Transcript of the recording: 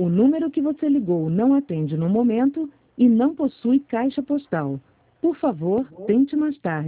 O número que você ligou não atende no momento e não possui caixa postal. Por favor, tente mais tarde.